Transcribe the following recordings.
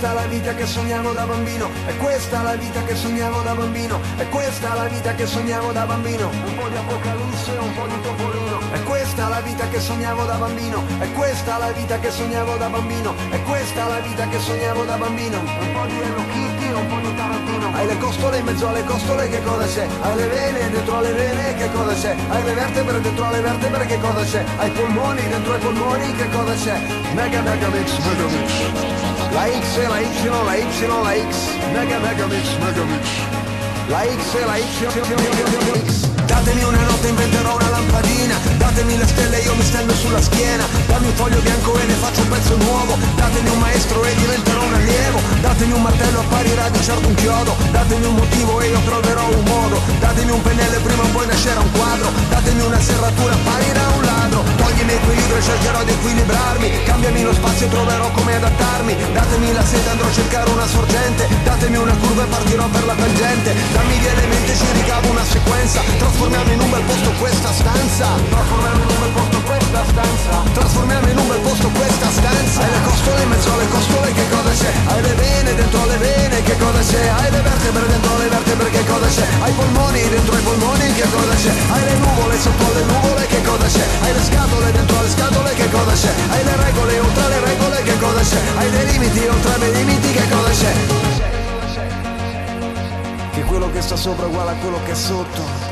questa la vita che sognavo da bambino, è questa la vita che sognavo da bambino, è questa la vita che sognavo da bambino. Un po' di apocalisse, un po' di topolino. È questa la vita che sognavo da bambino, è questa la vita che sognavo da bambino, è questa la vita che sognavo da bambino. Un po' di Hello Kitty, un po' di Tarantino. Hai le costole in mezzo alle costole, che cosa c'è? Hai le vene dentro alle vene, che cosa c'è? Hai le vertebre dentro alle vertebre, che cosa c'è? Hai i polmoni dentro ai polmoni, che cosa c'è? Mega mega mix, mega mix. La X e la Y, la Y, la X. Mega mega mix, mega mix. La X e la Y, X. Datemi una notte, inventerò una lampadina. Datemi le stelle, io mi stendo sulla schiena. Dammi un foglio bianco e ne faccio un pezzo nuovo. Datemi un maestro e diventerò un allievo. Datemi un martello, apparirà di certo un chiodo. Datemi un motivo e io troverò un modo. Datemi un pennello e prima o poi nascerà un quadro. Datemi una serratura, apparirà un ladro. Toglimi equilibrio e cercherò di equilibrarmi. Cambiami lo spazio e troverò come adattarmi. Datemi la seta, andrò a cercare una sorgente. Datemi una curva e partirò per la tangente. Dammi gli elementi e ci ricavo una sequenza. Trasformiamo in un bel posto questa stanza. Trasformiamo in un bel posto questa stanza. Trasformiamo in un bel posto questa stanza. Hai le costole in mezzo alle costole, che cosa c'è? Hai le vene dentro le vene, che cosa c'è? Hai le vertebre dentro le vertebre, che cosa c'è? Hai i polmoni dentro i polmoni, che cosa c'è? Hai le nuvole sotto le nuvole, che cosa c'è? Hai le scatole dentro le scatole, che cosa c'è? Hai le regole oltre le regole, che cosa c'è? Hai dei limiti oltre dei limiti, che cosa c'è? Che quello che sta sopra è uguale a quello che è sotto.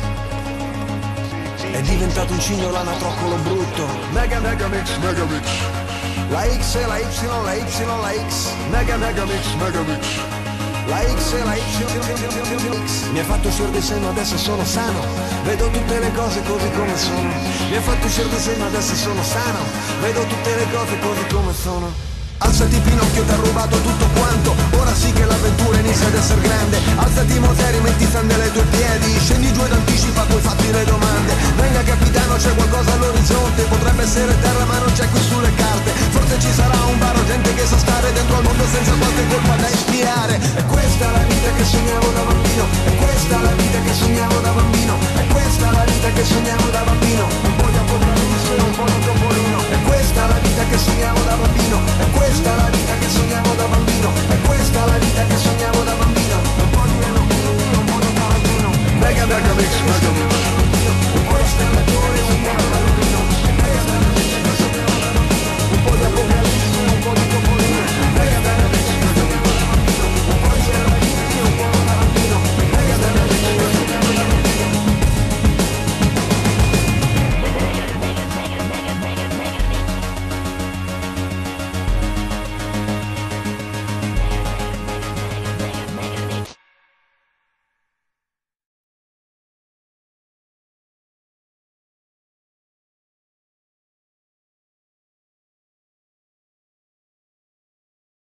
È diventato un cigno l'anatroccolo brutto. Mega mega mix, mega mix. La X e la Y, la Y, la X. Mega mega mix, mega mix. La X e la Y, X. Mi ha fatto uscire di seno, adesso sono sano. Vedo tutte le cose così come sono. Mi ha fatto uscire di seno, adesso sono sano. Vedo tutte le cose così come sono. Alzati Pinocchio, ti ha rubato tutto quanto. Ora sì che l'avventura inizia ad essere grande. Alzati Moteri, metti sandali ai tuoi piedi. Scendi giù ed anticipa, poi fatti le domande. Venga capitano, c'è qualcosa all'orizzonte. Potrebbe essere terra ma non c'è qui sulle carte. Forse ci sarà un bar o gente che sa stare dentro al mondo senza